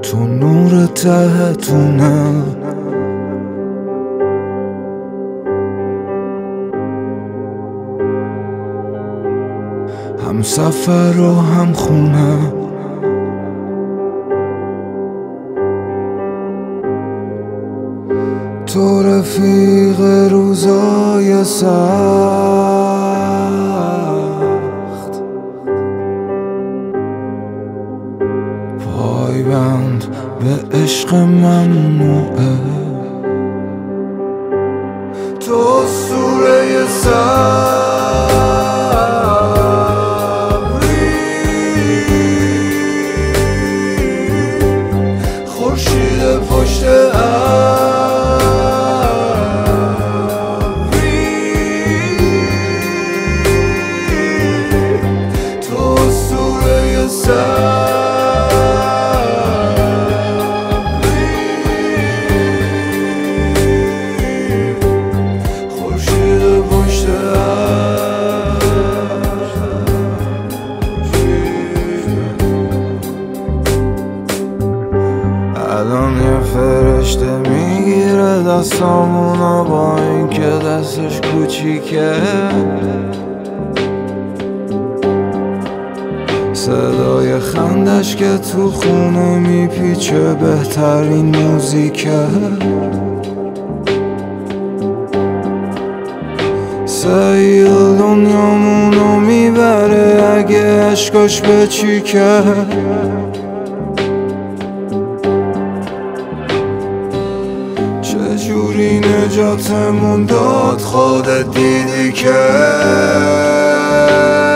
تو نور ته تونل، هم سفر و هم خونه. تو رفیق روزای سخت، پایبند به عشق ممنوعه. تو سوره صبری، خورشید پشت الان یه فرشته میگیره دستامونو با این که دستش کوچیکه. صدای خندش که تو خونه میپیچه بهترین موزیکه. سیل دنیامونو میبره اگه عشقش بچیکه. چجوری نجاتمون داد خودت دیدی که